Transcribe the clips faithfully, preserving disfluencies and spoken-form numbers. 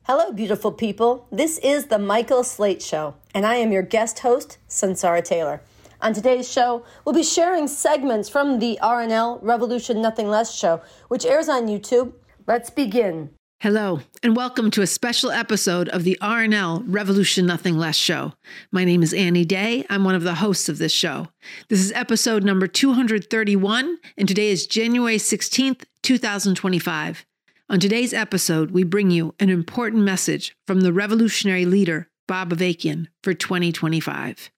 Hello, beautiful people. This is the Michael Slate Show, and I am your guest host, Sansara Taylor. On today's show, we'll be sharing segments from the R N L Revolution Nothing Less show, which airs on YouTube. Let's begin. Hello, and welcome to a special episode of the R N L Revolution Nothing Less show. My name is Annie Day. I'm one of the hosts of this show. This is episode number two hundred thirty-one, and today is January sixteenth, two thousand twenty-five. On today's episode, we bring you an important message from the revolutionary leader, Bob Avakian, for twenty twenty-five.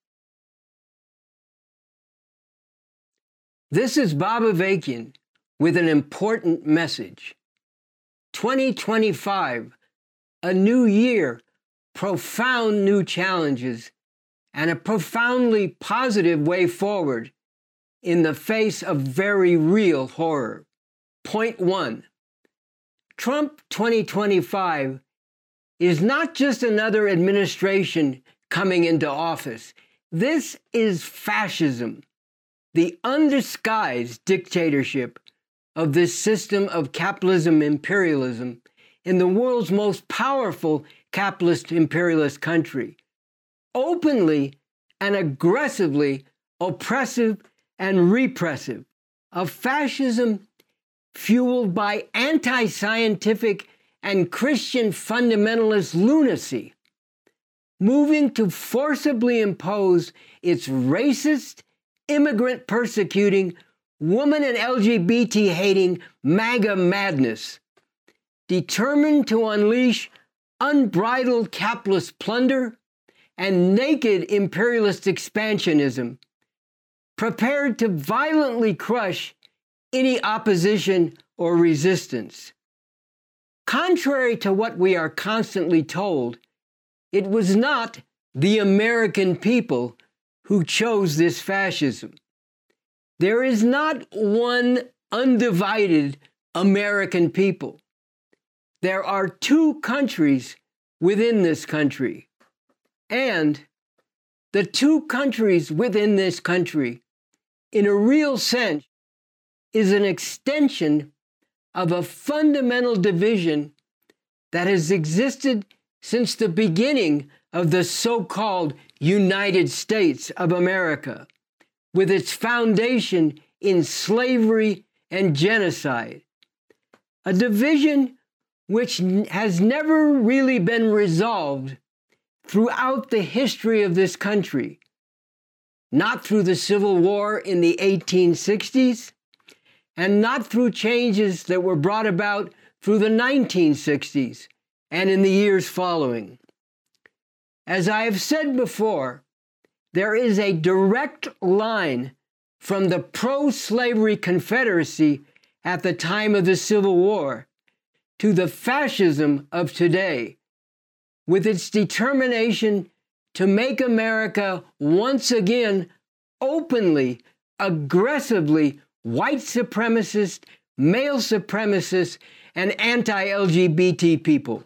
This is Bob Avakian with an important message. twenty twenty-five, a new year, profound new challenges, and a profoundly positive way forward in the face of very real horror. Point one. Trump twenty twenty-five is not just another administration coming into office. This is fascism, the undisguised dictatorship of this system of capitalism imperialism in the world's most powerful capitalist imperialist country, openly and aggressively oppressive and repressive, of fascism fueled by anti-scientific and Christian fundamentalist lunacy, moving to forcibly impose its racist, immigrant-persecuting, woman and L G B T-hating MAGA madness, determined to unleash unbridled capitalist plunder and naked imperialist expansionism, prepared to violently crush any opposition or resistance. Contrary to what we are constantly told, it was not the American people who chose this fascism. There is not one undivided American people. There are two countries within this country. And the two countries within this country, in a real sense, is an extension of a fundamental division that has existed since the beginning of the so-called United States of America, with its foundation in slavery and genocide. A division which has never really been resolved throughout the history of this country, not through the Civil War in the eighteen sixties, and not through changes that were brought about through the nineteen sixties and in the years following. As I have said before, there is a direct line from the pro-slavery Confederacy at the time of the Civil War to the fascism of today, with its determination to make America once again openly, aggressively white supremacist, male supremacist, and anti-L G B T people.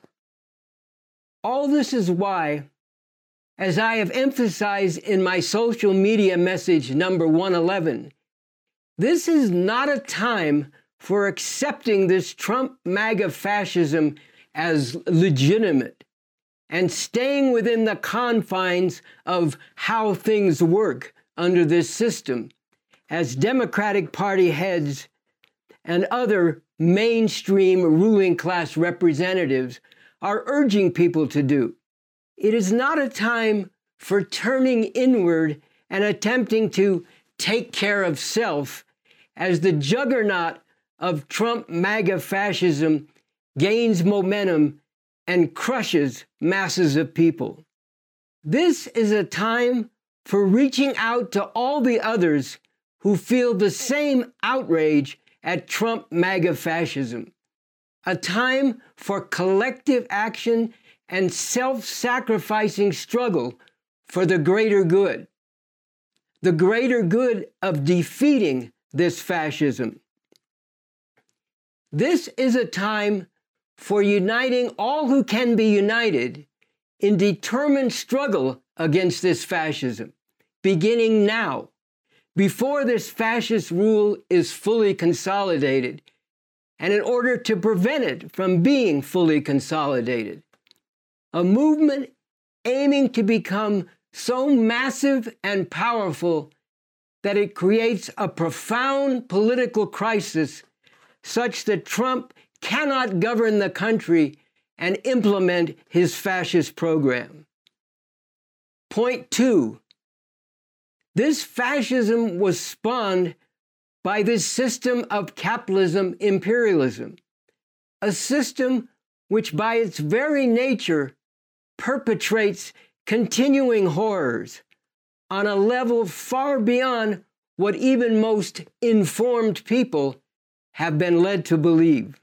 All this is why, as I have emphasized in my social media message number one eleven, this is not a time for accepting this Trump MAGA fascism as legitimate and staying within the confines of how things work under this system, as Democratic Party heads and other mainstream ruling class representatives are urging people to do. It is not a time for turning inward and attempting to take care of self as the juggernaut of Trump MAGA fascism gains momentum and crushes masses of people. This is a time for reaching out to all the others who feel the same outrage at Trump MAGA fascism. A time for collective action and self-sacrificing struggle for the greater good. The greater good of defeating this fascism. This is a time for uniting all who can be united in determined struggle against this fascism, beginning now, before this fascist rule is fully consolidated, and in order to prevent it from being fully consolidated. a movement aiming to become so massive and powerful that it creates a profound political crisis such that Trump cannot govern the country and implement his fascist program. Point two, this fascism was spawned by this system of capitalism imperialism, a system which by its very nature perpetrates continuing horrors on a level far beyond what even most informed people have been led to believe.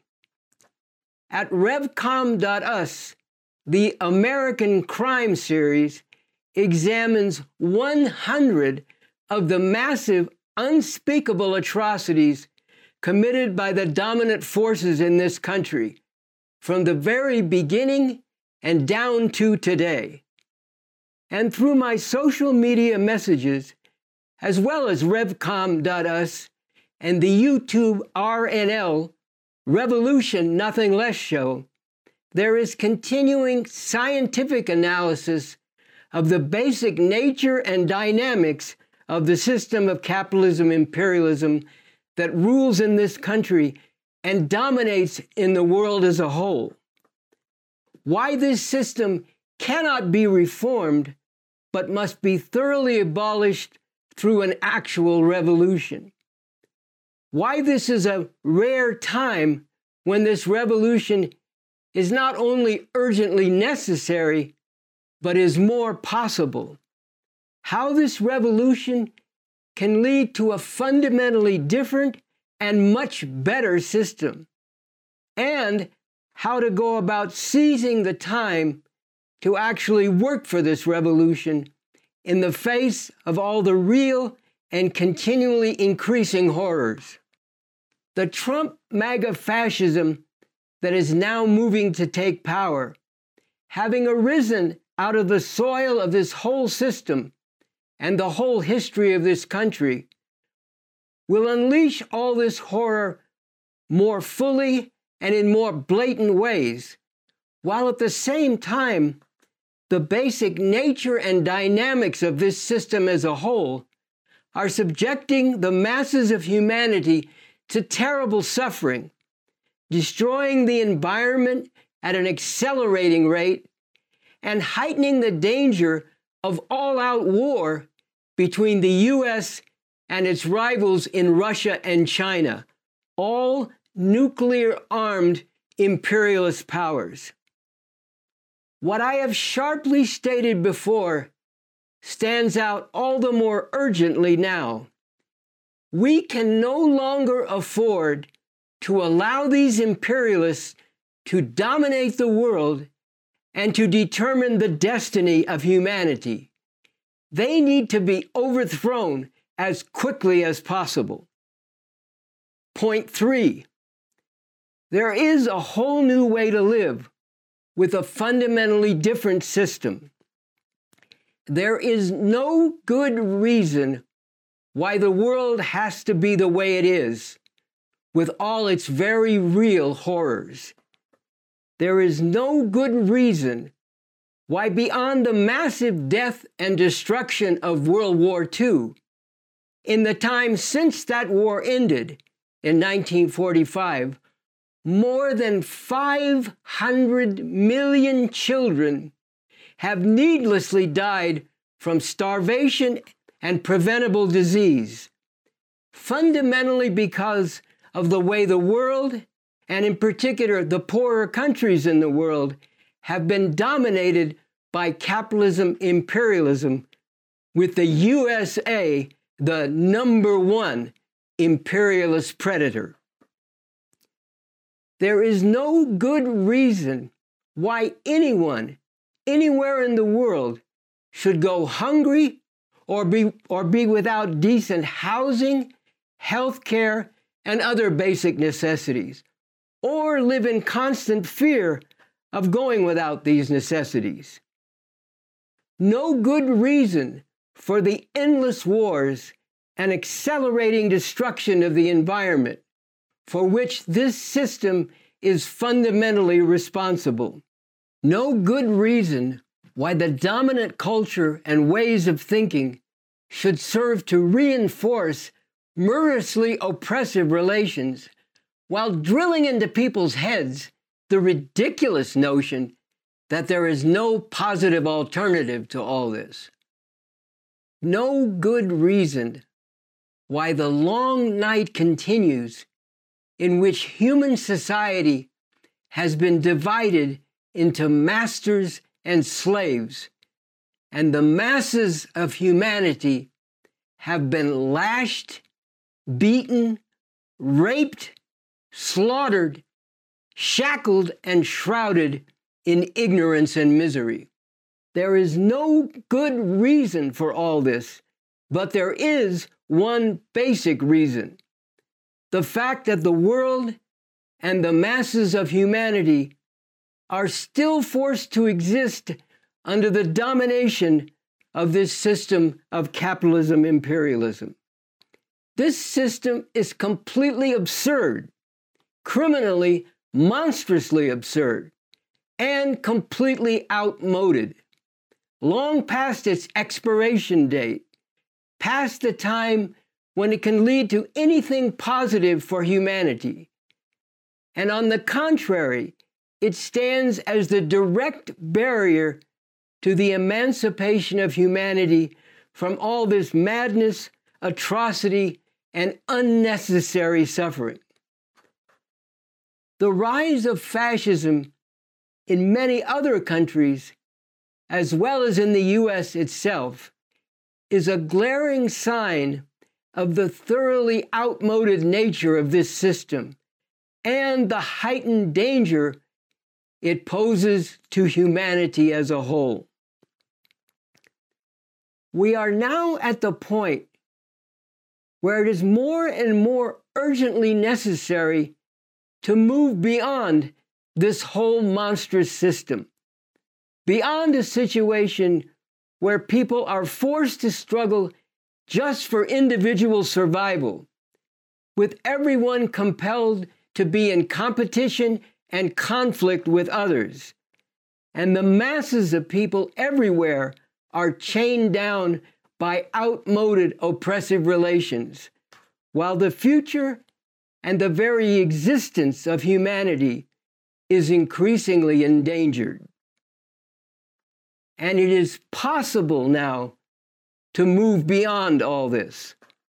At Revcom dot U S, the American Crime Series examines one hundred of the massive, unspeakable atrocities committed by the dominant forces in this country from the very beginning and down to today. And through my social media messages, as well as Revcom dot U S and the YouTube R N L, Revolution Nothing Less show, there is continuing scientific analysis of the basic nature and dynamics of the system of capitalism imperialism that rules in this country and dominates in the world as a whole. Why this system cannot be reformed, but must be thoroughly abolished through an actual revolution. Why this is a rare time when this revolution is not only urgently necessary, but is more possible. How this revolution can lead to a fundamentally different and much better system, and how to go about seizing the time to actually work for this revolution in the face of all the real and continually increasing horrors. The Trump MAGA fascism that is now moving to take power, having arisen out of the soil of this whole system and the whole history of this country, will unleash all this horror more fully and in more blatant ways, while at the same time, the basic nature and dynamics of this system as a whole are subjecting the masses of humanity to terrible suffering, destroying the environment at an accelerating rate, and heightening the danger of all-out war between the U S and its rivals in Russia and China, all nuclear-armed imperialist powers. What I have sharply stated before stands out all the more urgently now. We can no longer afford to allow these imperialists to dominate the world and to determine the destiny of humanity. They need to be overthrown as quickly as possible. Point three, there is a whole new way to live with a fundamentally different system. There is no good reason why the world has to be the way it is, with all its very real horrors. There is no good reason why, beyond the massive death and destruction of World War Two, in the time since that war ended in nineteen forty-five, more than five hundred million children have needlessly died from starvation and preventable disease, fundamentally because of the way the world, and in particular the poorer countries in the world, have been dominated by capitalism imperialism, with the U S A the number one imperialist predator. There is no good reason why anyone, anywhere in the world, should go hungry or be, or be without decent housing, health care, and other basic necessities, or live in constant fear of going without these necessities. No good reason for the endless wars and accelerating destruction of the environment for which this system is fundamentally responsible. no good reason why the dominant culture and ways of thinking should serve to reinforce murderously oppressive relations while drilling into people's heads the ridiculous notion that there is no positive alternative to all this. No good reason why the long night continues in which human society has been divided into masters and slaves, and the masses of humanity have been lashed, beaten, raped, slaughtered, shackled, and shrouded in ignorance and misery. There is no good reason for all this, but there is one basic reason: the fact that the world and the masses of humanity are still forced to exist under the domination of this system of capitalism imperialism. This system is completely absurd, criminally, monstrously absurd, and completely outmoded, long past its expiration date, past the time when it can lead to anything positive for humanity. And on the contrary, it stands as the direct barrier to the emancipation of humanity from all this madness, atrocity, and unnecessary suffering. The rise of fascism in many other countries, as well as in the U S itself, is a glaring sign of the thoroughly outmoded nature of this system and the heightened danger it poses to humanity as a whole. We are now at the point where it is more and more urgently necessary to move beyond this whole monstrous system, beyond a situation where people are forced to struggle just for individual survival, with everyone compelled to be in competition and conflict with others, and the masses of people everywhere are chained down by outmoded oppressive relations, while the future and the very existence of humanity is increasingly endangered. And it is possible now to move beyond all this.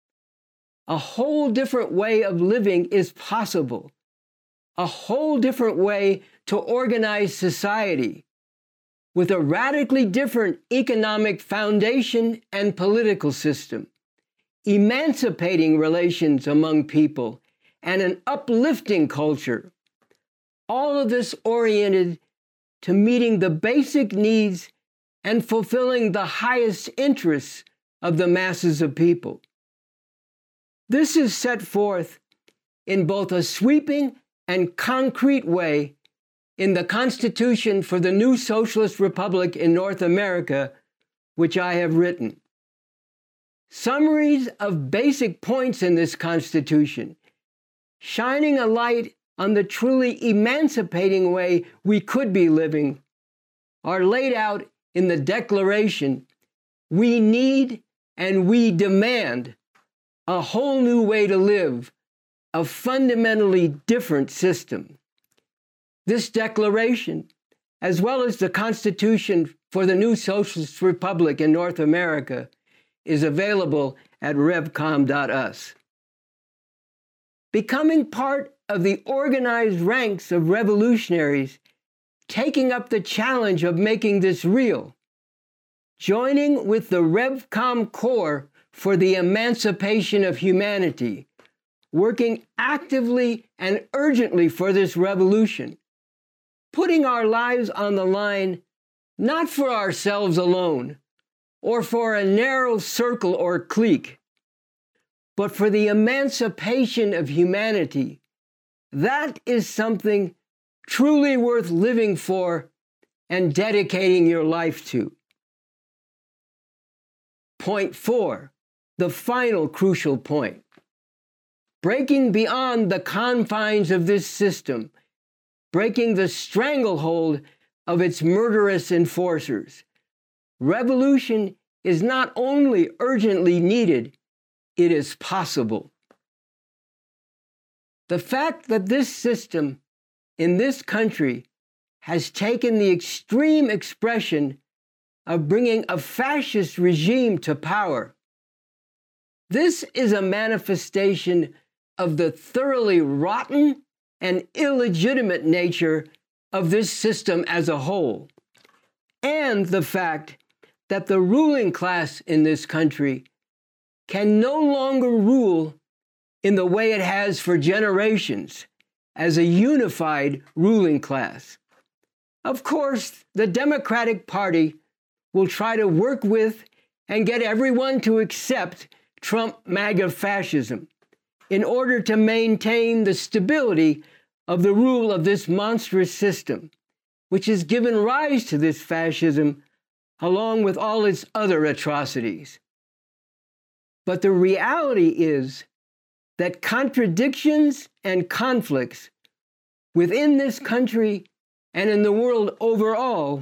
A whole different way of living is possible, a whole different way to organize society, with a radically different economic foundation and political system, emancipating relations among people, and an uplifting culture. All of this oriented to meeting the basic needs and fulfilling the highest interests of the masses of people. This is set forth in both a sweeping and concrete way in the Constitution for the New Socialist Republic in North America, which I have written. Summaries of basic points in this Constitution, shining a light on the truly emancipating way we could be living, are laid out in the Declaration. We need and we demand a whole new way to live, a fundamentally different system. This declaration, as well as the Constitution for the New Socialist Republic in North America, is available at revcom dot u s. Becoming part of the organized ranks of revolutionaries, taking up the challenge of making this real, joining with the RevCom Corps for the emancipation of humanity, working actively and urgently for this revolution, putting our lives on the line not for ourselves alone or for a narrow circle or clique, but for the emancipation of humanity. That is something truly worth living for and dedicating your life to. Point four, the final crucial point. Breaking beyond the confines of this system, breaking the stranglehold of its murderous enforcers. Revolution is not only urgently needed, it is possible. The fact that this system in this country has taken the extreme expression of bringing a fascist regime to power, this is a manifestation of the thoroughly rotten and illegitimate nature of this system as a whole, and the fact that the ruling class in this country can no longer rule in the way it has for generations as a unified ruling class. Of course, the Democratic Party will try to work with and get everyone to accept Trump MAGA fascism in order to maintain the stability of the rule of this monstrous system, which has given rise to this fascism along with all its other atrocities. But the reality is that contradictions and conflicts within this country and in the world overall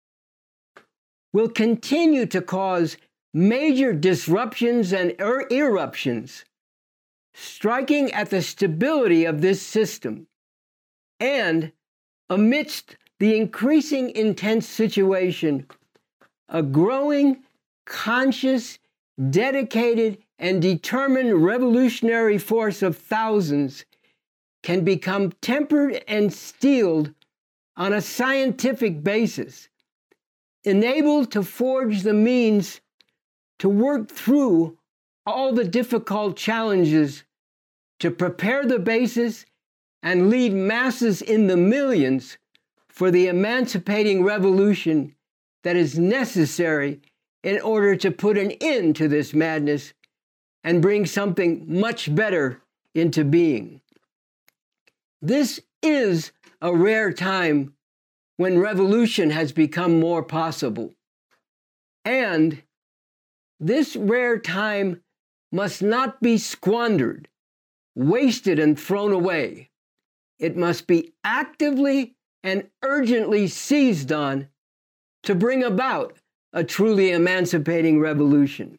will continue to cause major disruptions and er- eruptions, striking at the stability of this system. And amidst the increasing intense situation, a growing, conscious, dedicated, and determined revolutionary force of thousands can become tempered and steeled on a scientific basis, enabled to forge the means to work through all the difficult challenges, to prepare the basis and lead masses in the millions for the emancipating revolution that is necessary in order to put an end to this madness and bring something much better into being. This is a rare time when revolution has become more possible. And this rare time must not be squandered, wasted, and thrown away. It must be actively and urgently seized on to bring about a truly emancipating revolution.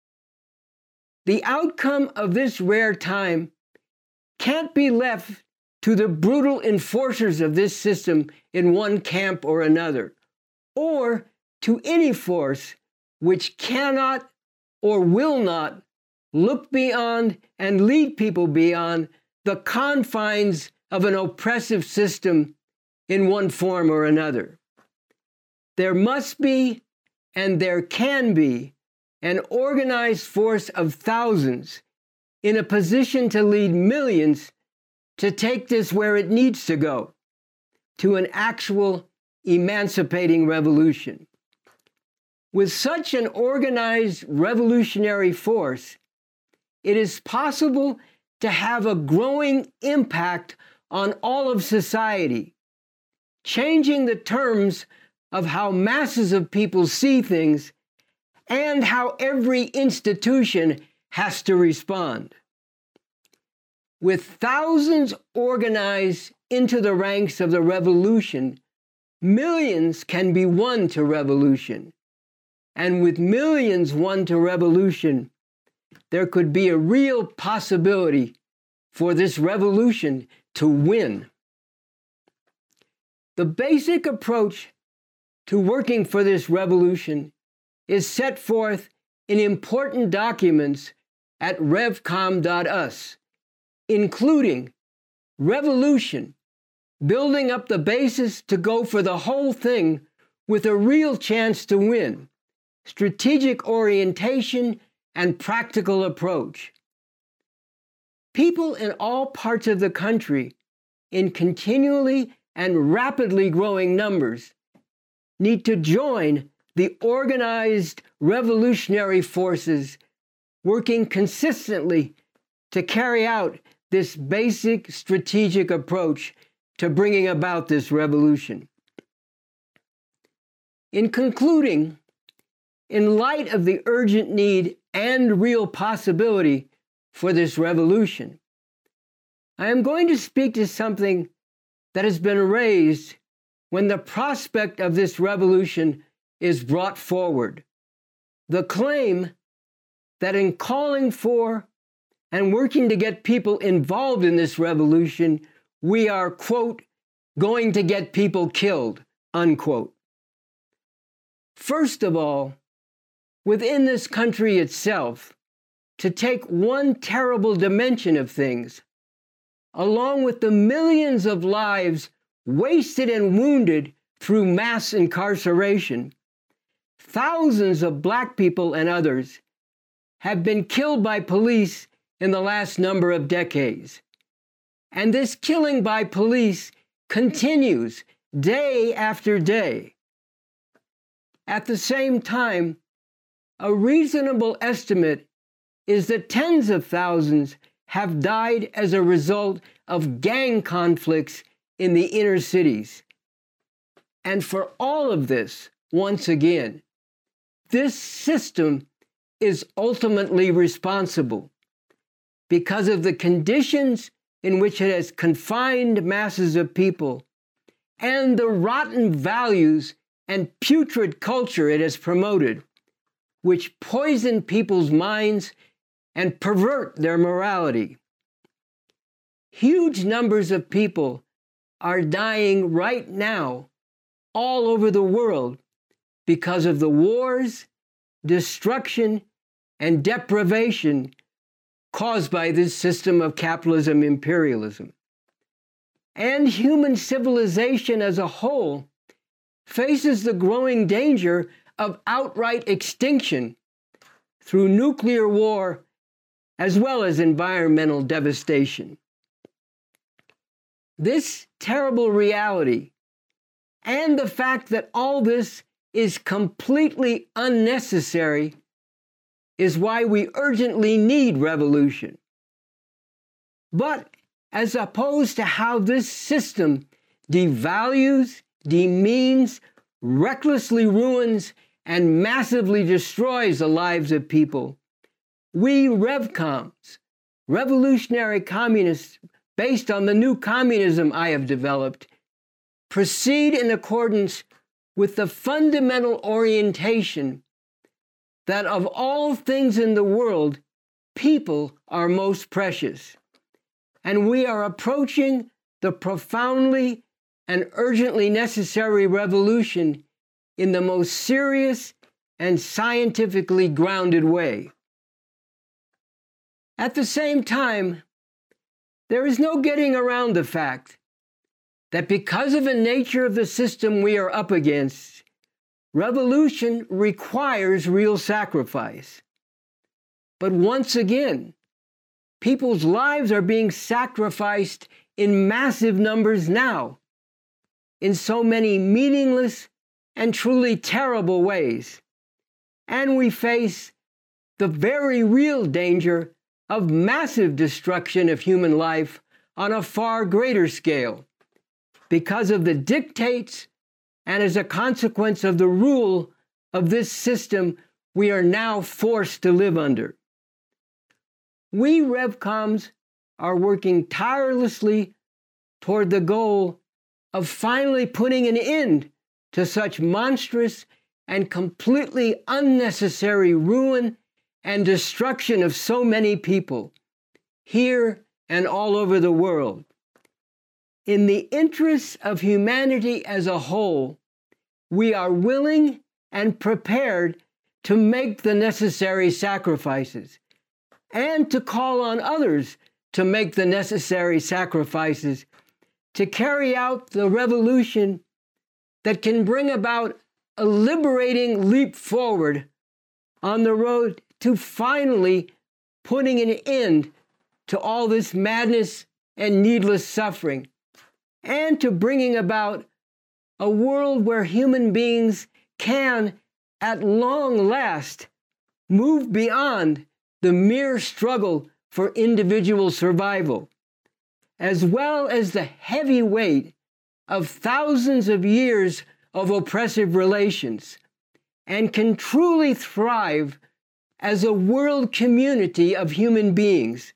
The outcome of this rare time can't be left to the brutal enforcers of this system in one camp or another, or to any force which cannot or will not look beyond and lead people beyond the confines of an oppressive system in one form or another. There must be, and there can be, an organized force of thousands in a position to lead millions to take this where it needs to go, to an actual emancipating revolution. With such an organized revolutionary force, it is possible to have a growing impact on all of society, changing the terms of how masses of people see things and how every institution has to respond. With thousands organized into the ranks of the revolution, millions can be won to revolution. And with millions won to revolution, there could be a real possibility for this revolution to win. The basic approach to working for this revolution is set forth in important documents at revcom dot u s, including revolution, building up the basis to go for the whole thing with a real chance to win, strategic orientation, and practical approach. People in all parts of the country, in continually and rapidly growing numbers, need to join the organized revolutionary forces working consistently to carry out this basic strategic approach to bringing about this revolution. In concluding, in light of the urgent need and real possibility for this revolution, I am going to speak to something that has been raised when the prospect of this revolution is brought forward. The claim that in calling for and working to get people involved in this revolution, we are, quote, going to get people killed, unquote. First of all, within this country itself, to take one terrible dimension of things, along with the millions of lives wasted and wounded through mass incarceration, thousands of Black people and others have been killed by police in the last number of decades. And this killing by police continues day after day. At the same time, a reasonable estimate is that tens of thousands have died as a result of gang conflicts in the inner cities. And for all of this, once again, this system is ultimately responsible because of the conditions in which it has confined masses of people and the rotten values and putrid culture it has promoted, which poison people's minds and pervert their morality. Huge numbers of people are dying right now all over the world because of the wars, destruction, and deprivation caused by this system of capitalism imperialism. And human civilization as a whole faces the growing danger of outright extinction through nuclear war as well as environmental devastation. This terrible reality and the fact that all this is completely unnecessary is why we urgently need revolution. But as opposed to how this system devalues, demeans, recklessly ruins, and massively destroys the lives of people, we RevComs, revolutionary communists based on the new communism I have developed, proceed in accordance with the fundamental orientation that of all things in the world, people are most precious. And we are approaching the profoundly and urgently necessary revolution in the most serious and scientifically grounded way. At the same time, there is no getting around the fact that because of the nature of the system we are up against, revolution requires real sacrifice. But once again, people's lives are being sacrificed in massive numbers now, in so many meaningless and truly terrible ways. And we face the very real danger of massive destruction of human life on a far greater scale because of the dictates and as a consequence of the rule of this system we are now forced to live under. We RevComs are working tirelessly toward the goal of finally putting an end to such monstrous and completely unnecessary ruin and destruction of so many people, here and all over the world. In the interests of humanity as a whole, we are willing and prepared to make the necessary sacrifices and to call on others to make the necessary sacrifices to carry out the revolution that can bring about a liberating leap forward on the road to finally putting an end to all this madness and needless suffering, and to bringing about a world where human beings can, at long last, move beyond the mere struggle for individual survival, as well as the heavy weight of thousands of years of oppressive relations, and can truly thrive as a world community of human beings,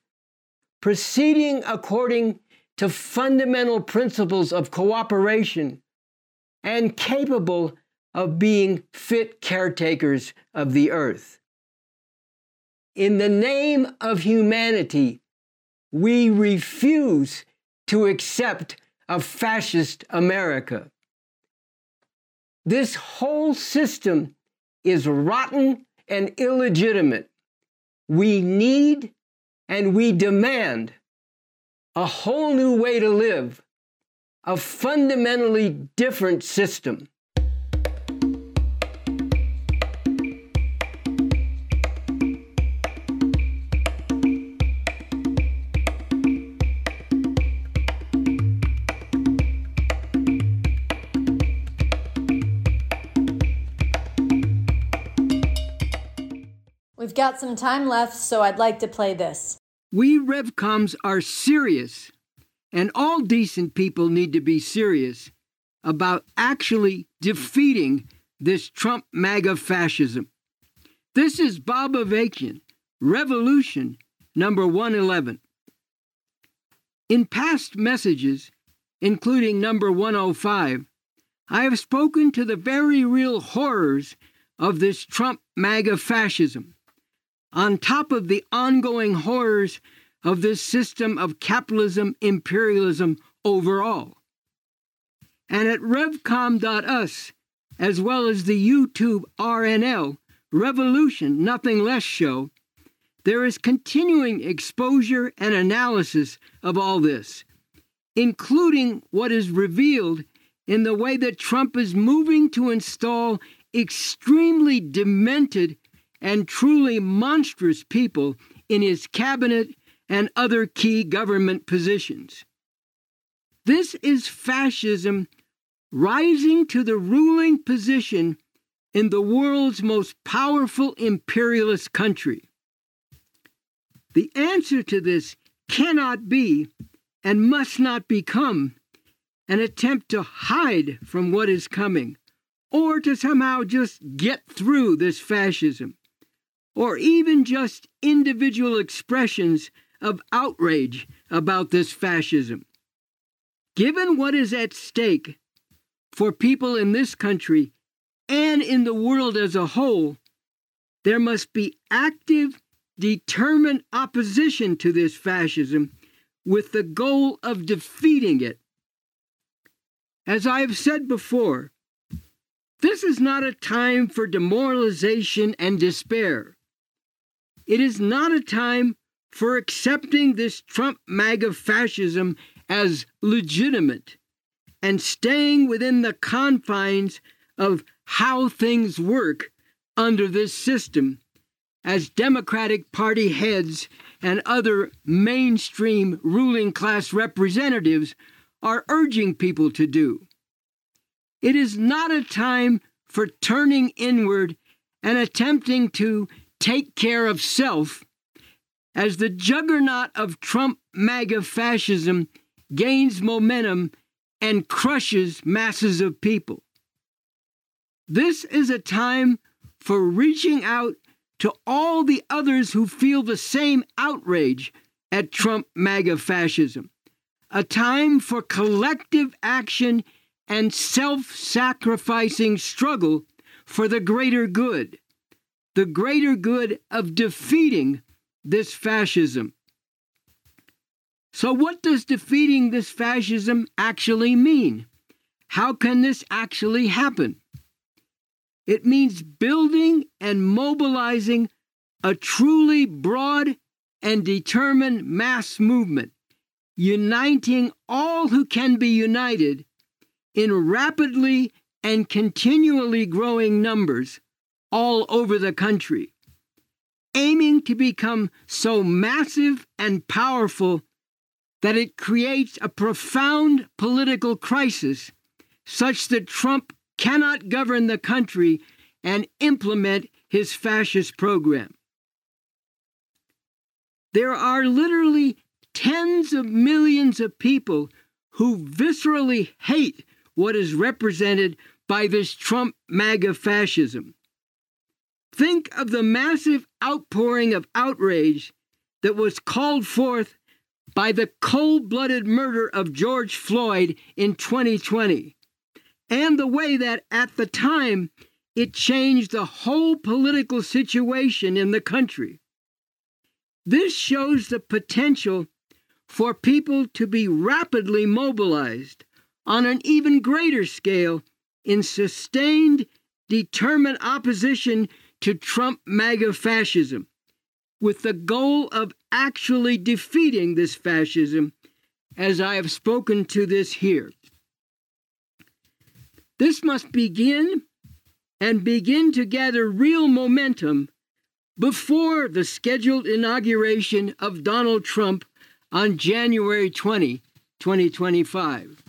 proceeding according to fundamental principles of cooperation, and capable of being fit caretakers of the earth. In the name of humanity, we refuse to accept a fascist America. This whole system is rotten and illegitimate. We need and we demand a whole new way to live, a fundamentally different system. We've got some time left, so I'd like to play this. We RevComs are serious, and all decent people need to be serious about actually defeating this Trump MAGA fascism. This is Bob Avakian, Revolution number one eleven. In past messages, including number one oh five, I have spoken to the very real horrors of this Trump MAGA fascism, on top of the ongoing horrors of this system of capitalism, imperialism overall. And at revcom dot u s, as well as the YouTube R N L, Revolution Nothing Less show, there is continuing exposure and analysis of all this, including what is revealed in the way that Trump is moving to install extremely demented and truly monstrous people in his cabinet and other key government positions. This is fascism rising to the ruling position in the world's most powerful imperialist country. The answer to this cannot be and must not become an attempt to hide from what is coming, or to somehow just get through this fascism, or even just individual expressions of outrage about this fascism. Given what is at stake for people in this country and in the world as a whole, there must be active, determined opposition to this fascism with the goal of defeating it. As I have said before, this is not a time for demoralization and despair. It is not a time for accepting this Trump MAGA fascism as legitimate and staying within the confines of how things work under this system, as Democratic Party heads and other mainstream ruling class representatives are urging people to do. It is not a time for turning inward and attempting to take care of self as the juggernaut of Trump MAGA fascism gains momentum and crushes masses of people. This is a time for reaching out to all the others who feel the same outrage at Trump MAGA fascism, a time for collective action and self-sacrificing struggle for the greater good. The greater good of defeating this fascism. So what does defeating this fascism actually mean? How can this actually happen? It means building and mobilizing a truly broad and determined mass movement, uniting all who can be united in rapidly and continually growing numbers all over the country, aiming to become so massive and powerful that it creates a profound political crisis such that Trump cannot govern the country and implement his fascist program. There are literally tens of millions of people who viscerally hate what is represented by this Trump MAGA fascism. Think of the massive outpouring of outrage that was called forth by the cold-blooded murder of George Floyd in twenty twenty, and the way that at the time it changed the whole political situation in the country. This shows the potential for people to be rapidly mobilized on an even greater scale in sustained, determined opposition to Trump MAGA fascism, with the goal of actually defeating this fascism, as I have spoken to this here. This must begin and begin to gather real momentum before the scheduled inauguration of Donald Trump on January twentieth, twenty twenty-five.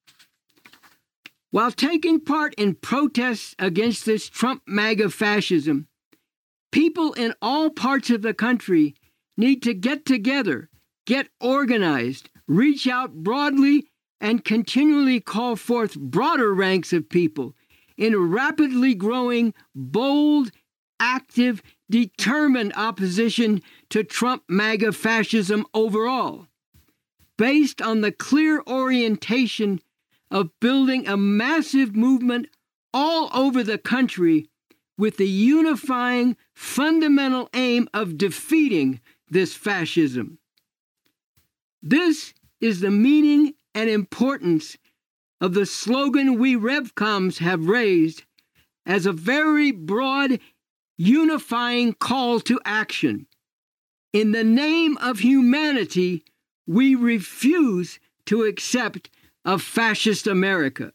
While taking part in protests against this Trump MAGA fascism, people in all parts of the country need to get together, get organized, reach out broadly, and continually call forth broader ranks of people in rapidly growing, bold, active, determined opposition to Trump MAGA fascism overall, based on the clear orientation of building a massive movement all over the country with the unifying fundamental aim of defeating this fascism. This is the meaning and importance of the slogan we RevComs have raised as a very broad, unifying call to action. In the name of humanity, we refuse to accept a fascist America.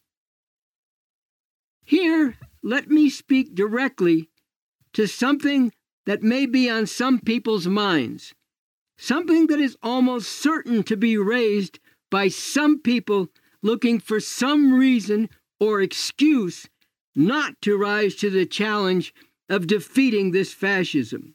Here, let me speak directly to something that may be on some people's minds, something that is almost certain to be raised by some people looking for some reason or excuse not to rise to the challenge of defeating this fascism.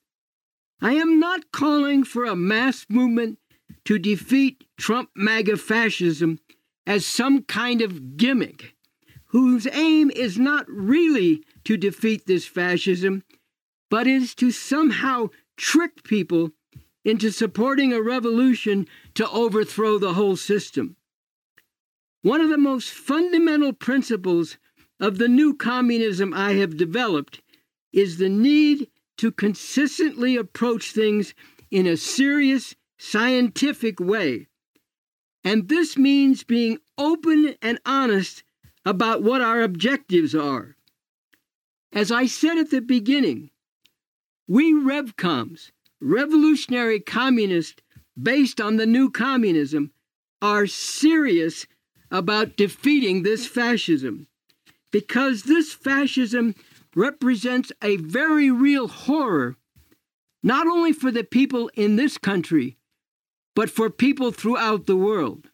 I am not calling for a mass movement to defeat Trump MAGA fascism as some kind of gimmick, whose aim is not really to defeat this fascism, but is to somehow trick people into supporting a revolution to overthrow the whole system. One of the most fundamental principles of the new communism I have developed is the need to consistently approach things in a serious, scientific way. And this means being open and honest about what our objectives are. As I said at the beginning, we RevComs, revolutionary communists based on the new communism, are serious about defeating this fascism, because this fascism represents a very real horror, not only for the people in this country, but for people throughout the world.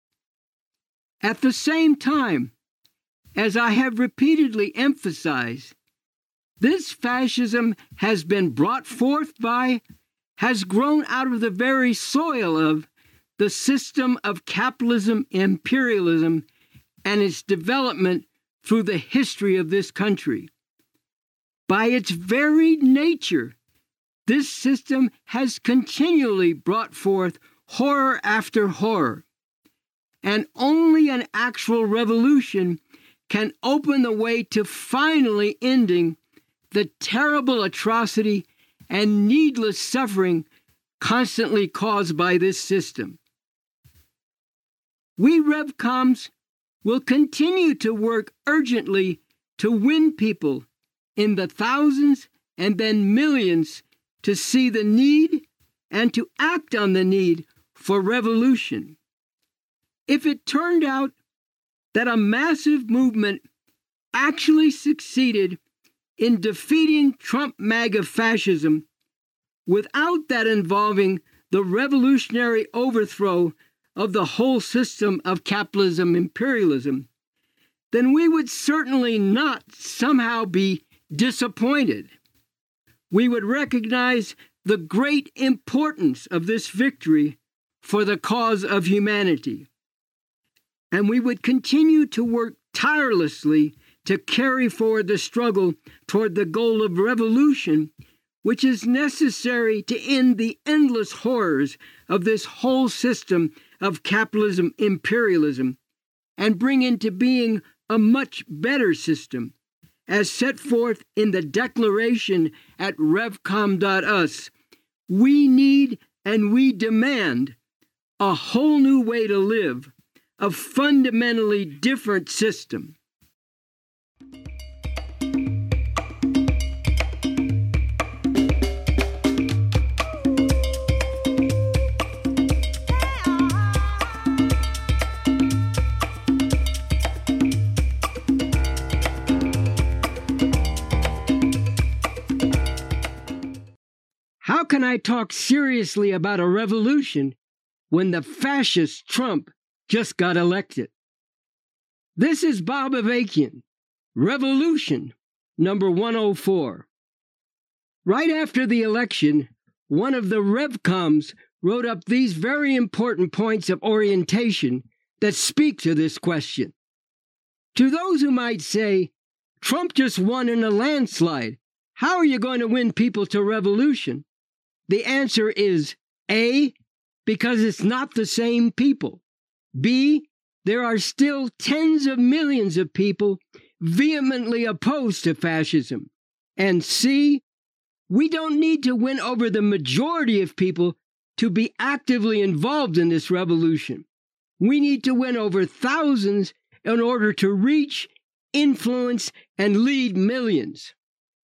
At the same time, as I have repeatedly emphasized, this fascism has been brought forth by, has grown out of the very soil of, the system of capitalism, imperialism, and its development through the history of this country. By its very nature, this system has continually brought forth horror after horror, and only an actual revolution can open the way to finally ending the terrible atrocity and needless suffering constantly caused by this system. We RevComs will continue to work urgently to win people in the thousands and then millions to see the need and to act on the need for revolution. If it turned out that a massive movement actually succeeded in defeating Trump MAGA fascism without that involving the revolutionary overthrow of the whole system of capitalism imperialism, then we would certainly not somehow be disappointed. We would recognize the great importance of this victory for the cause of humanity. And we would continue to work tirelessly to carry forward the struggle toward the goal of revolution, which is necessary to end the endless horrors of this whole system of capitalism imperialism and bring into being a much better system, as set forth in the declaration at revcom dot u s. We need and we demand a whole new way to live, a fundamentally different system. How can I talk seriously about a revolution when the fascist Trump just got elected? This is Bob Avakian, Revolution number one oh four. Right after the election, one of the Revcoms wrote up these very important points of orientation that speak to this question. To those who might say, Trump just won in a landslide, how are you going to win people to revolution? The answer is A, because it's not the same people. B, there are still tens of millions of people vehemently opposed to fascism. And C, we don't need to win over the majority of people to be actively involved in this revolution. We need to win over thousands in order to reach, influence, and lead millions.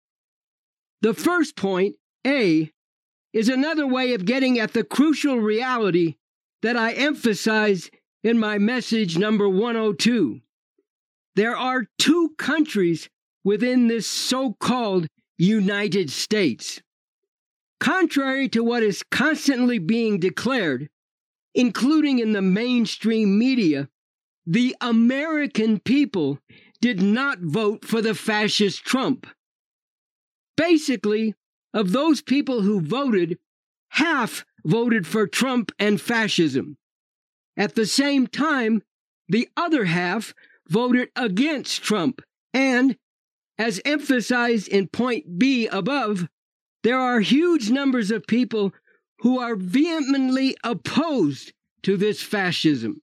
The first point, A, is another way of getting at the crucial reality that I emphasize in my message number one oh two. There are two countries within this so-called United States. Contrary to what is constantly being declared, including in the mainstream media, the American people did not vote for the fascist Trump. Basically, of those people who voted, half voted for Trump and fascism. At the same time, the other half voted against Trump. And, as emphasized in point B above, there are huge numbers of people who are vehemently opposed to this fascism.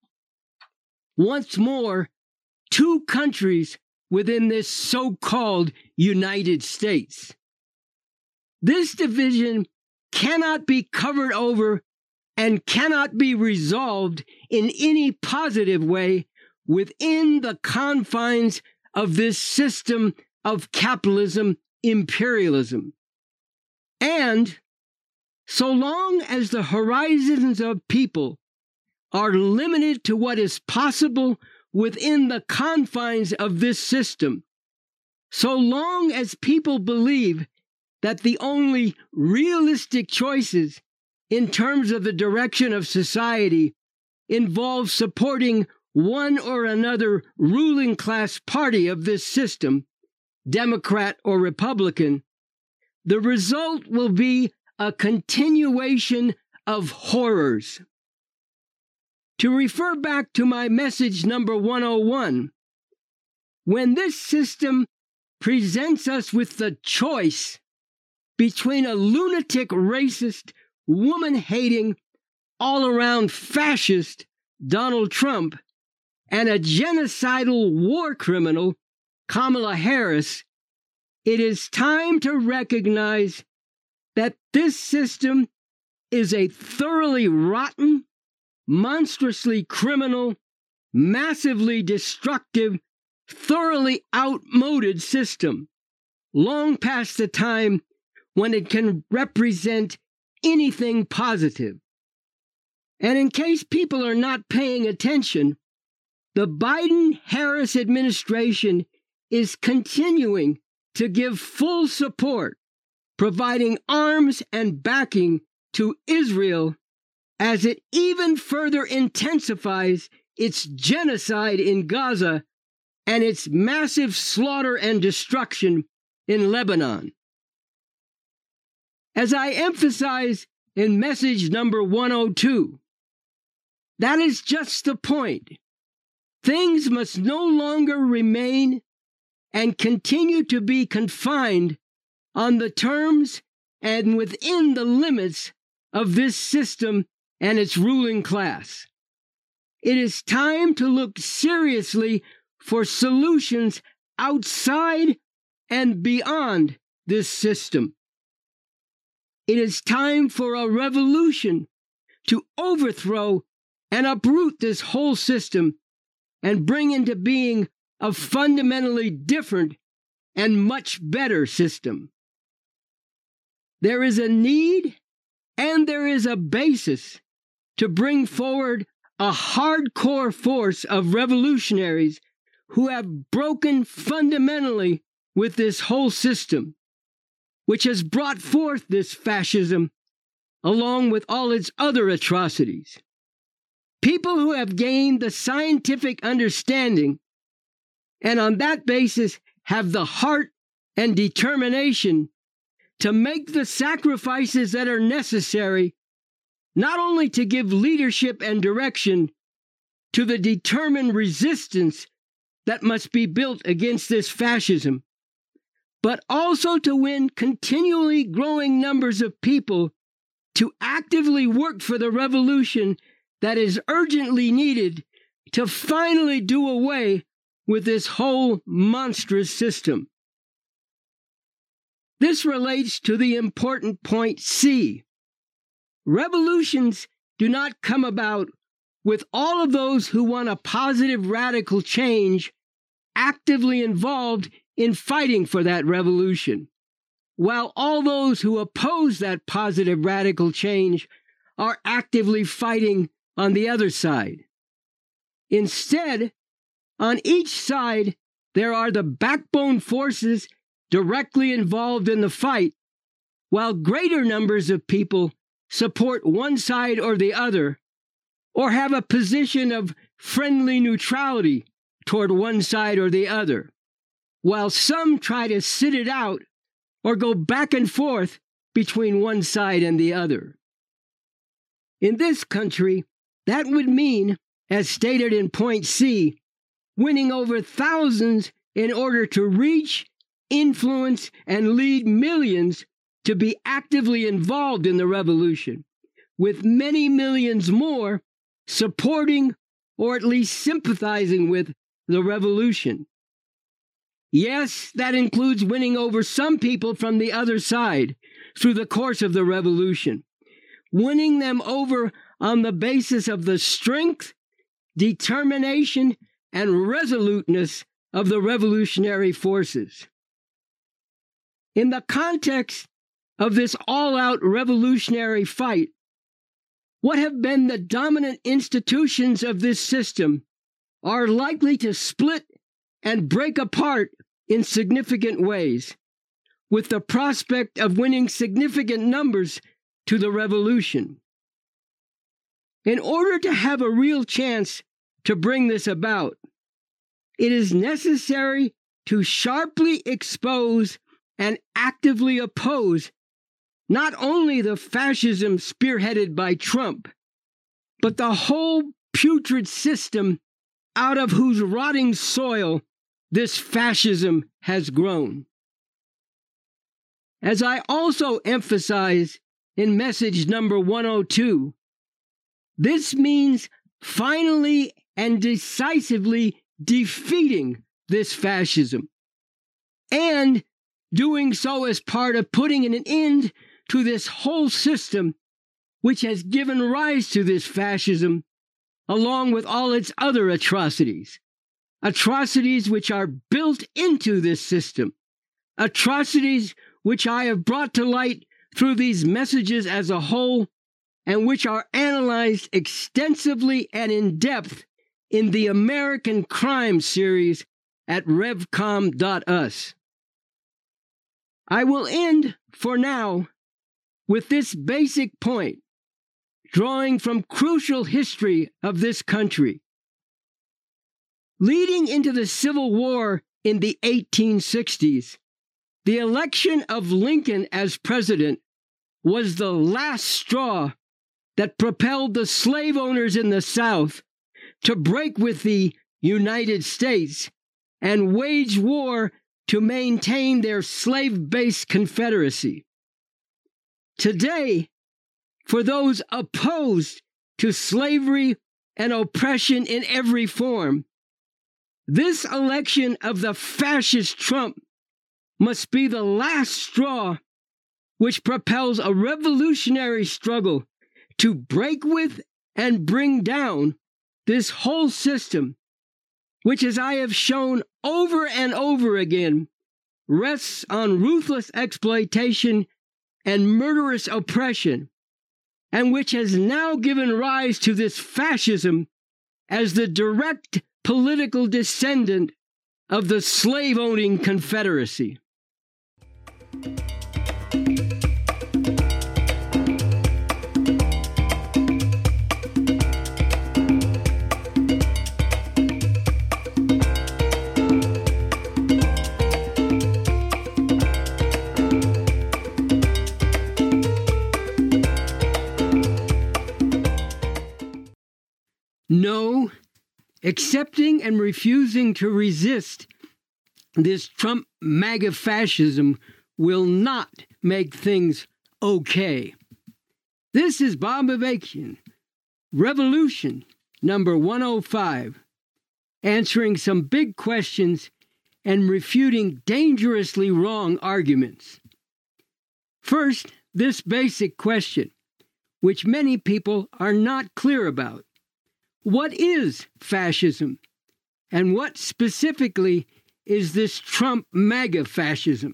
Once more, two countries within this so-called United States. This division cannot be covered over and cannot be resolved in any positive way within the confines of this system of capitalism, imperialism. And so long as the horizons of people are limited to what is possible within the confines of this system, so long as people believe that the only realistic choices in terms of the direction of society involve supporting one or another ruling class party of this system, Democrat or Republican, the result will be a continuation of horrors. To refer back to my message number one oh one, when this system presents us with the choice between a lunatic, racist, woman-hating, all-around fascist Donald Trump and a genocidal war criminal, Kamala Harris, it is time to recognize that this system is a thoroughly rotten, monstrously criminal, massively destructive, thoroughly outmoded system, long past the time when it can represent anything positive. And in case people are not paying attention, the Biden-Harris administration is continuing to give full support, providing arms and backing to Israel as it even further intensifies its genocide in Gaza and its massive slaughter and destruction in Lebanon. As I emphasize in message number one oh two, that is just the point. Things must no longer remain and continue to be confined on the terms and within the limits of this system and its ruling class. It is time to look seriously for solutions outside and beyond this system. It is time for a revolution to overthrow and uproot this whole system and bring into being a fundamentally different and much better system. There is a need and there is a basis to bring forward a hardcore force of revolutionaries who have broken fundamentally with this whole system, which has brought forth this fascism along with all its other atrocities. People who have gained the scientific understanding and on that basis have the heart and determination to make the sacrifices that are necessary, not only to give leadership and direction to the determined resistance that must be built against this fascism, but also to win continually growing numbers of people to actively work for the revolution that is urgently needed to finally do away with this whole monstrous system. This relates to the important point C. Revolutions do not come about with all of those who want a positive radical change actively involved in fighting for that revolution, while all those who oppose that positive radical change are actively fighting on the other side. Instead, on each side, there are the backbone forces directly involved in the fight, while greater numbers of people support one side or the other, or have a position of friendly neutrality toward one side or the other, while some try to sit it out or go back and forth between one side and the other. In this country, that would mean, as stated in point C, winning over thousands in order to reach, influence, and lead millions to be actively involved in the revolution, with many millions more supporting or at least sympathizing with the revolution. Yes, that includes winning over some people from the other side through the course of the revolution, winning them over on the basis of the strength, determination, and resoluteness of the revolutionary forces. In the context of this all-out revolutionary fight, what have been the dominant institutions of this system are likely to split and break apart in significant ways, with the prospect of winning significant numbers to the revolution. In order to have a real chance to bring this about, it is necessary to sharply expose and actively oppose not only the fascism spearheaded by Trump, but the whole putrid system out of whose rotting soil this fascism has grown. As I also emphasize in message number one oh two, this means finally and decisively defeating this fascism, and doing so as part of putting an end to this whole system which has given rise to this fascism, along with all its other atrocities. Atrocities which are built into this system. Atrocities which I have brought to light through these messages as a whole, and which are analyzed extensively and in depth in the American Crime series at revcom dot u s. I will end, for now, with this basic point, drawing from crucial history of this country. Leading into the Civil War in the eighteen sixties, the election of Lincoln as president was the last straw that propelled the slave owners in the South to break with the United States and wage war to maintain their slave-based confederacy. Today, for those opposed to slavery and oppression in every form, This election of the fascist Trump must be the last straw which propels a revolutionary struggle to break with and bring down this whole system, which, as I have shown over and over again, rests on ruthless exploitation and murderous oppression, and which has now given rise to this fascism as the direct political descendant of the slave-owning Confederacy. No, accepting and refusing to resist this Trump MAGA fascism will not make things okay. This is Bob Avakian, Revolution number one oh five, answering some big questions and refuting dangerously wrong arguments. First, this basic question, which many people are not clear about. What is fascism? And what specifically is this Trump MAGA fascism?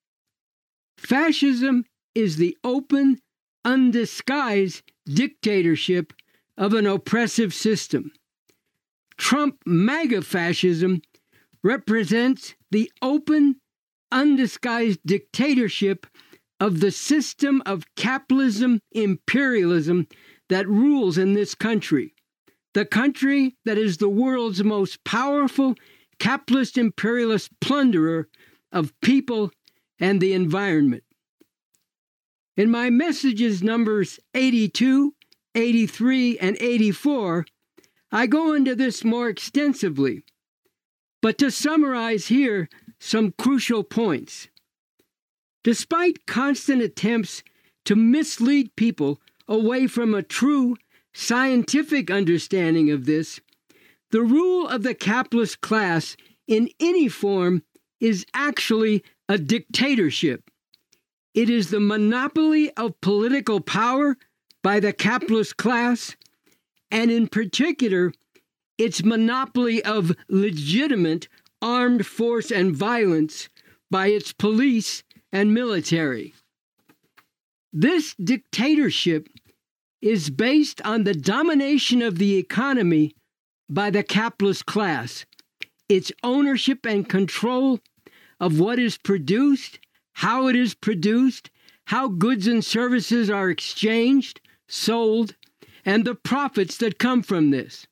Fascism is the open, undisguised dictatorship of an oppressive system. Trump MAGA fascism represents the open, undisguised dictatorship of the system of capitalism, imperialism that rules in this country. The country that is the world's most powerful capitalist imperialist plunderer of people and the environment. In my messages numbers eighty-two, eighty-three, and eighty-four, I go into this more extensively, but to summarize here some crucial points. Despite constant attempts to mislead people away from a true scientific understanding of this, the rule of the capitalist class in any form is actually a dictatorship. It is the monopoly of political power by the capitalist class, and in particular, its monopoly of legitimate armed force and violence by its police and military. This dictatorship is based on the domination of the economy by the capitalist class, its ownership and control of what is produced, how it is produced, how goods and services are exchanged, sold, and the profits that come from this.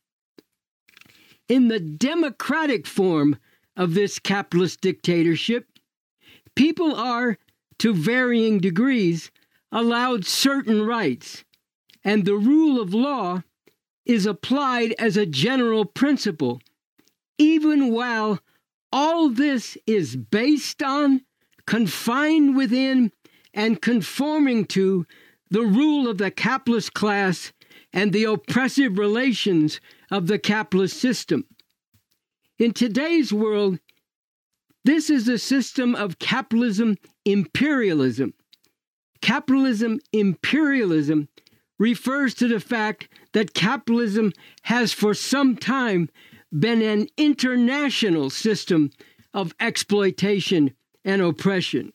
In the democratic form of this capitalist dictatorship, people are, to varying degrees, allowed certain rights, and the rule of law is applied as a general principle, even while all this is based on, confined within, and conforming to the rule of the capitalist class and the oppressive relations of the capitalist system. In today's world, this is a system of capitalism imperialism. Capitalism imperialism refers to the fact that capitalism has for some time been an international system of exploitation and oppression.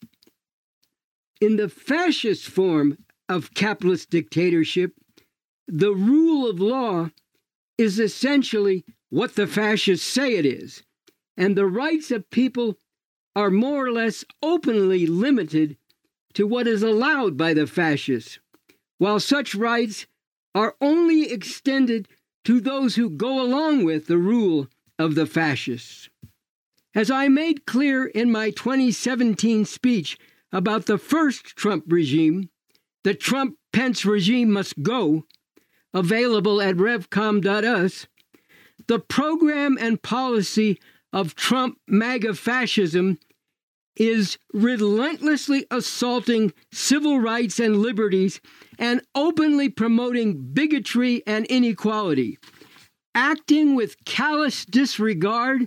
In the fascist form of capitalist dictatorship, the rule of law is essentially what the fascists say it is, and the rights of people are more or less openly limited to what is allowed by the fascists, while such rights are only extended to those who go along with the rule of the fascists. As I made clear in my twenty seventeen speech about the first Trump regime, the Trump-Pence regime must go, available at revcom dot u s, the program and policy of Trump MAGA fascism is relentlessly assaulting civil rights and liberties and openly promoting bigotry and inequality, acting with callous disregard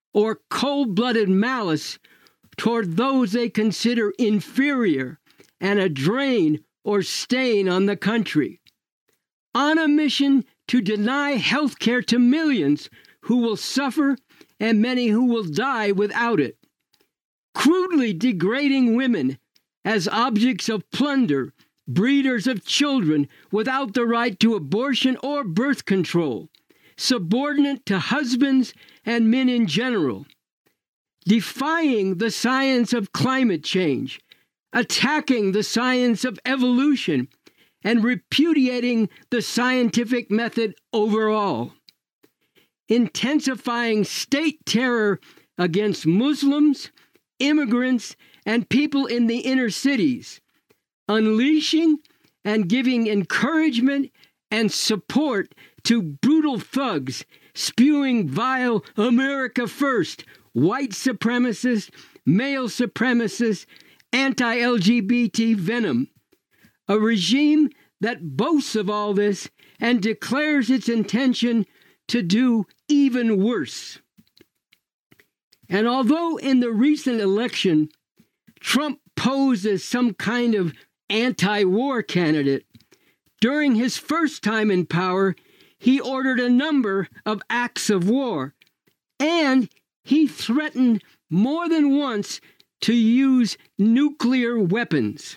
or cold-blooded malice toward those they consider inferior and a drain or stain on the country. On a mission to deny health care to millions who will suffer and many who will die without it. Crudely degrading women as objects of plunder, breeders of children without the right to abortion or birth control, subordinate to husbands and men in general. Defying the science of climate change, attacking the science of evolution, and repudiating the scientific method overall. Intensifying state terror against Muslims, immigrants, and people in the inner cities, unleashing and giving encouragement and support to brutal thugs spewing vile America First, white supremacist, male supremacist, anti-L G B T venom. A regime that boasts of all this and declares its intention to do even worse. And although in the recent election, Trump posed as some kind of anti-war candidate, during his first time in power, he ordered a number of acts of war, and he threatened more than once to use nuclear weapons.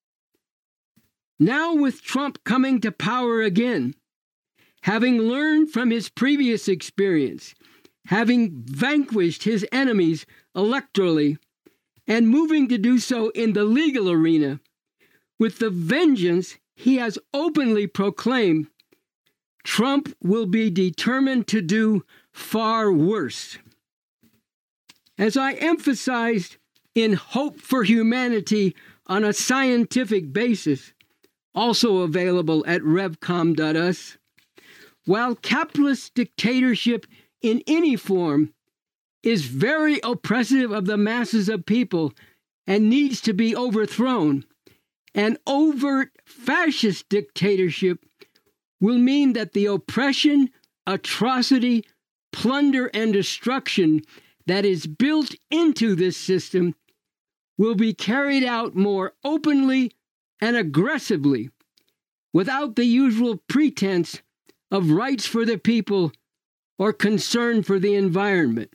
Now, with Trump coming to power again, having learned from his previous experience, having vanquished his enemies electorally, and moving to do so in the legal arena, with the vengeance he has openly proclaimed, Trump will be determined to do far worse. As I emphasized in Hope for Humanity on a Scientific Basis, also available at revcom dot u s, while capitalist dictatorship in any form is very oppressive of the masses of people and needs to be overthrown, an overt fascist dictatorship will mean that the oppression, atrocity, plunder, and destruction that is built into this system will be carried out more openly and aggressively, without the usual pretense of rights for the people or concern for the environment.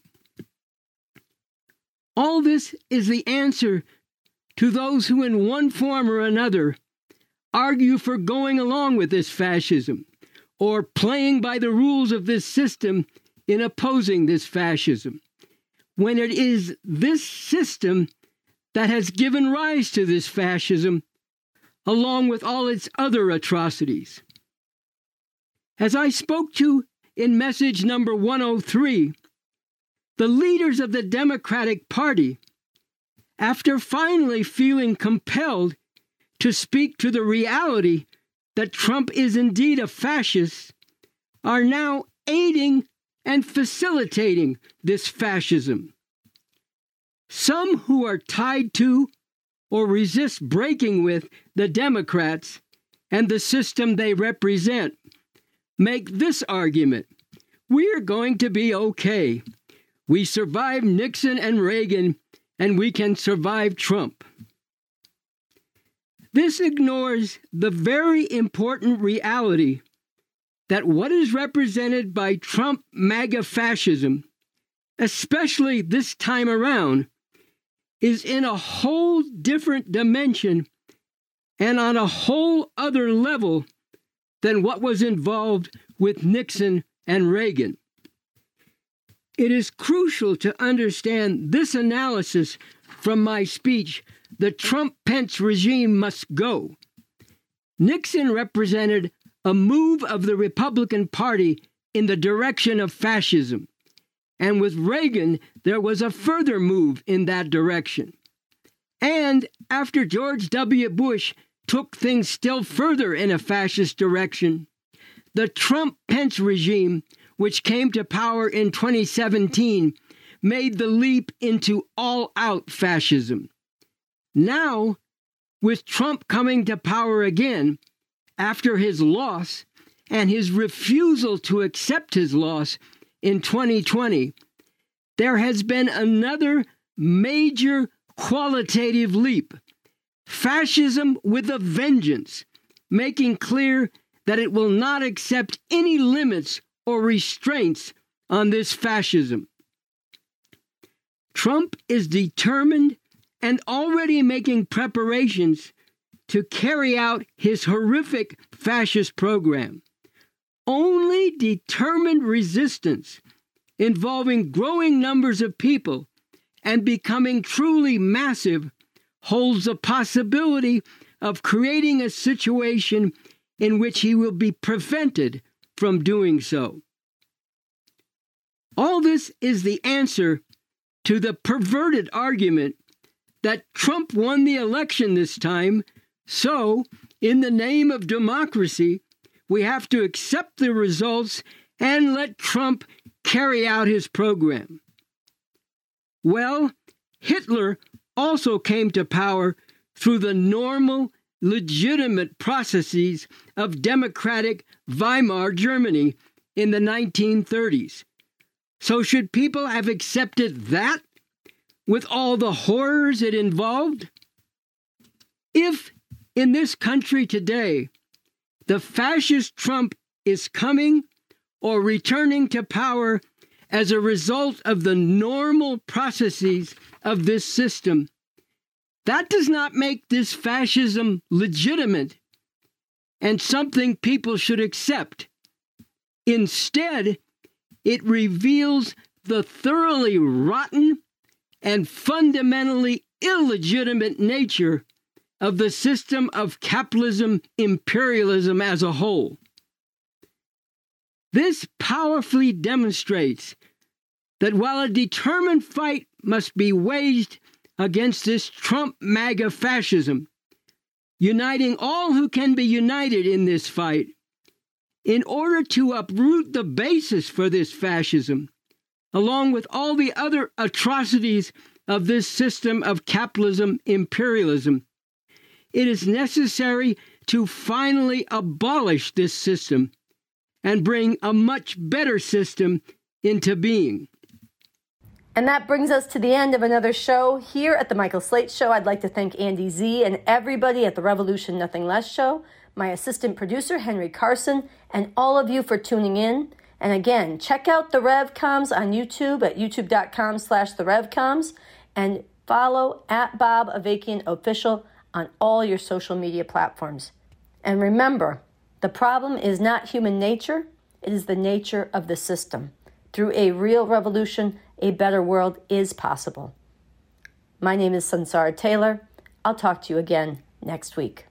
All this is the answer to those who in one form or another argue for going along with this fascism or playing by the rules of this system in opposing this fascism, when it is this system that has given rise to this fascism, along with all its other atrocities. As I spoke to in message number one oh three, the leaders of the Democratic Party, after finally feeling compelled to speak to the reality that Trump is indeed a fascist, are now aiding and facilitating this fascism. Some who are tied to or resist breaking with the Democrats and the system they represent make this argument: we're going to be okay. We survived Nixon and Reagan, and we can survive Trump. This ignores the very important reality that what is represented by Trump MAGA fascism, especially this time around, is in a whole different dimension and on a whole other level than what was involved with Nixon and Reagan. It is crucial to understand this analysis from my speech, "The Trump-Pence regime must go." Nixon represented a move of the Republican Party in the direction of fascism, and with Reagan, there was a further move in that direction. And after George W. Bush took things still further in a fascist direction, the Trump-Pence regime, which came to power in twenty seventeen, made the leap into all-out fascism. Now, with Trump coming to power again, after his loss and his refusal to accept his loss in twenty twenty, there has been another major qualitative leap. Fascism with a vengeance, making clear that it will not accept any limits or restraints on this fascism. Trump is determined and already making preparations to carry out his horrific fascist program. Only determined resistance involving growing numbers of people and becoming truly massive holds the possibility of creating a situation in which he will be prevented from doing so. All this is the answer to the perverted argument that Trump won the election this time, so, in the name of democracy, we have to accept the results and let Trump carry out his program. Well, Hitler also came to power through the normal, legitimate processes of democratic Weimar Germany in the nineteen thirties. So should people have accepted that with all the horrors it involved? If in this country today the fascist Trump is coming or returning to power as a result of the normal processes of this system, that does not make this fascism legitimate and something people should accept. Instead, it reveals the thoroughly rotten and fundamentally illegitimate nature of the system of capitalism imperialism as a whole. This powerfully demonstrates that while a determined fight must be waged against this Trump MAGA fascism, uniting all who can be united in this fight, in order to uproot the basis for this fascism, along with all the other atrocities of this system of capitalism imperialism, it is necessary to finally abolish this system and bring a much better system into being. And that brings us to the end of another show here at the Michael Slate Show. I'd like to thank Andy Z and everybody at the Revolution Nothing Less Show, my assistant producer, Henry Carson, and all of you for tuning in. And again, check out the RevComs on YouTube at youtube.com slash the RevComs and follow at Bob Avakian Official on all your social media platforms. And remember, the problem is not human nature, it is the nature of the system. Through a real revolution, a better world is possible. My name is Sansara Taylor. I'll talk to you again next week.